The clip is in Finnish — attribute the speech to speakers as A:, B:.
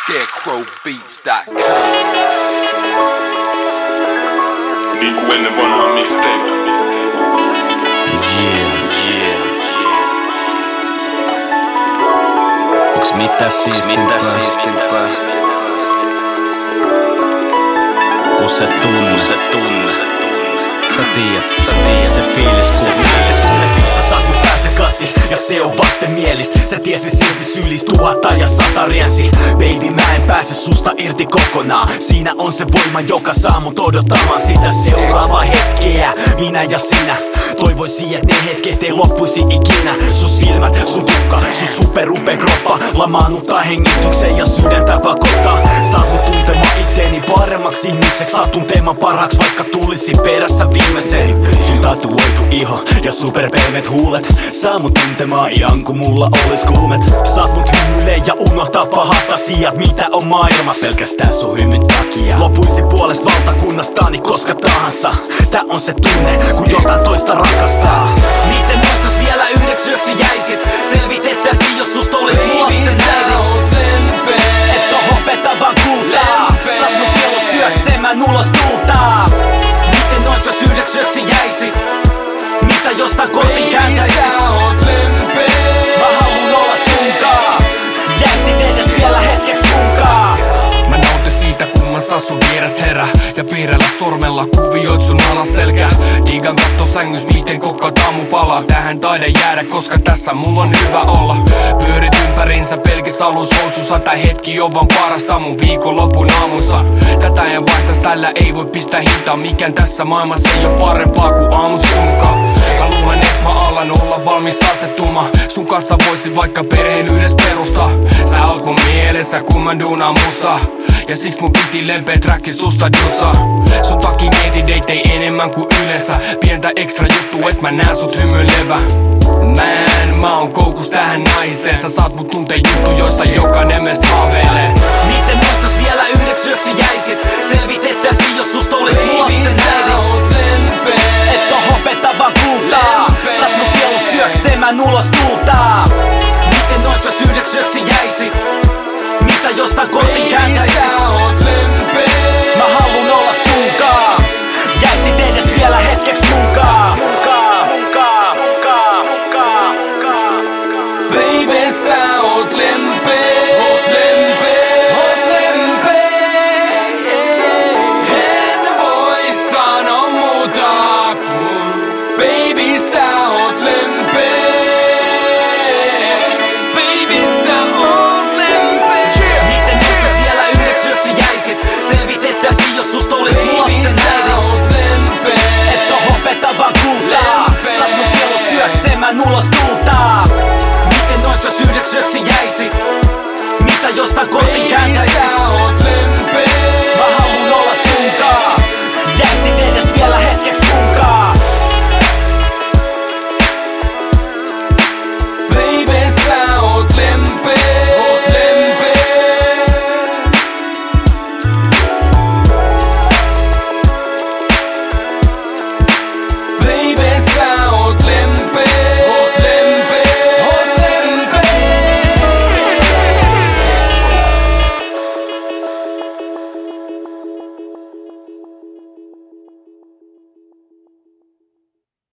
A: ScarecrowBeats.com.
B: Niin kuin ennen vanhaa mixtape.
C: Onks mitä siistimpää? Kun se tunne. Sä tiedät, se fiilis kun se tunne, kun sä saat mut pääse kasi. Ja se on vastenmielistä, sä tiesi silti syyllis 1000 ja 100 riensi. Baby mä en pääse susta irti kokonaan. Siinä on se voima, joka saa mut odottamaan sitä seuraavaa hetkeä. Minä ja sinä, toivoisin et ne hetket ei loppuisi ikinä. Sun silmät, sun tukka, sun superupe kroppa lamaannuttaa hengitykseen ja sydäntä pakottaa. Saat mut tuntemaan itteeni paremmaksi ihmiseksi. Saat tuntemaan parhaaksi vaikka tulisin perässä viimeisen. Sun tatuoitu iho ja superpehmeet huulet saa mut tuntemaan ihan kun mulla olis kuumet. Saat mut hymyilee ja unohtaa pahat asiat mitä on maailmassa pelkästään sun hymyn takia. Lopuisi puolesta valtakunnastani koska tahansa. Tää on se tunne kun jotain toista rakastaa. Miten oisas vielä yhdeksi yöksi jäisit? Selvitettäisiin jos susta olis mun lapsen äidis. Et oo hopetavan kultaa. Saat mun sielu syöksemään ulos tuultaa. Miten ois jos yhdeksi yöksi jäisit? Mitä jostain kotiin kääntäisit? Mä haluun olla sunkaan. Jäisit edes vielä hetkeks munkaan.
D: Mä nautin siitä kun mä saan sun vierestä herää. Ja piirrellä sormella kuvioit sun alaselkä. Diigan katto sängys miten koko aamu palaa. Tähän taida jäädä koska tässä mulla on hyvä olla. Pyörit ympärinsä pelkissä alushousussa. Tää hetki on vaan parasta mun viikonlopun aamussa. Tätä en vaihtais tällä ei voi pistää hintaa. Mikään tässä maailmassa ei oo parempaa kuin aamut sunkaan. Mä luulen et mä alan olla valmis asettuma. Sun kanssa voisin vaikka perheen yhdessä perustaa. Sä oot mun mielessä kun mä duunaan musaa. Ja siksi mun piti lempeä träkki susta dusaa. Sun takia mietin deittei enemmän kuin yleensä. Pientä ekstra juttu et mä näen sut hymyilevä. Mä oon koukus tähän naiseen. Sä saat mut tuntee juttu joissa jokainen meistä haaveilee.
C: Miten oisas vielä yhdeksi yöksi jäisit? Selvitettäisiin jos susta olis mun lapsen äidis. Et oo hopetavan kultaa. Saat mun sielu syöksemään ulos tuultaa. Miten ois jos yhdeksi yöksi jäisit? Mitä jostain kotiin kääntäisit? Mä haluun olla sunkaan. Jäisit edes vielä hetkeks munkaan.
D: Baby sä oot lempeä. En voi sanoa muuta kun baby sä oot lempeä. Baby sä oot lempeä.
C: Miten oisas vielä yhdeksi yöksi jäisit? Selvitettäisiin jos susta olis mun lapsen äidis. Et oo hopetavan kultaa. Saat mun sielu syöksemään ulos tuultaa. Miten ois jos yhdeksi yöksi jäisit? Mitä jostain kotiin kääntäisit?